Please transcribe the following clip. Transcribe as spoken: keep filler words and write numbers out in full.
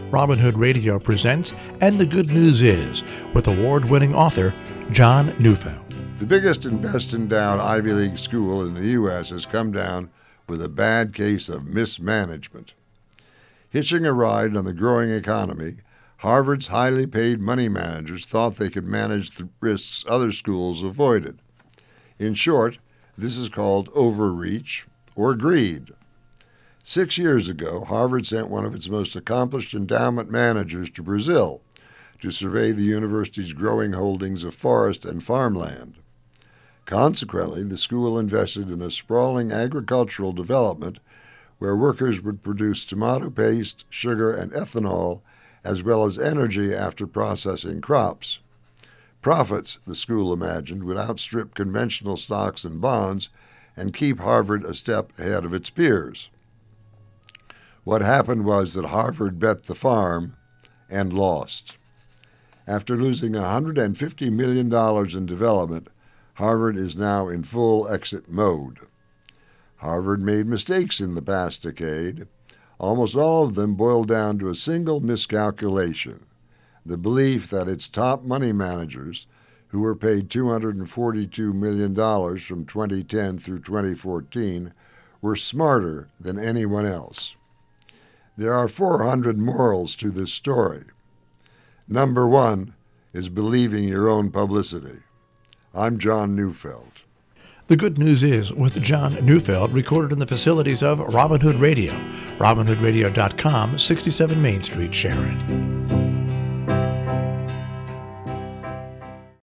Robin Hood Radio presents And the Good News Is, with award-winning author John Neufeld. The biggest and best endowed Ivy League school in the U S has come down with a bad case of mismanagement. Hitching a ride on the growing economy, Harvard's highly paid money managers thought they could manage the risks other schools avoided. In short, this is called overreach or greed. Six years ago, Harvard sent one of its most accomplished endowment managers to Brazil to survey the university's growing holdings of forest and farmland. Consequently, the school invested in a sprawling agricultural development where workers would produce tomato paste, sugar, and ethanol, as well as energy after processing crops. Profits, the school imagined, would outstrip conventional stocks and bonds and keep Harvard a step ahead of its peers. What happened was that Harvard bet the farm and lost. After losing one hundred fifty million dollars in development, Harvard is now in full exit mode. Harvard made mistakes in the past decade. Almost all of them boiled down to a single miscalculation: the belief that its top money managers, who were paid two hundred forty-two million dollars from twenty ten through twenty fourteen, were smarter than anyone else. There are four hundred morals to this story. Number one is believing your own publicity. I'm John Neufeld. The Good News Is, with John Neufeld, recorded in the facilities of Robin Hood Radio, robin hood radio dot com, sixty-seven Main Street, Sharon.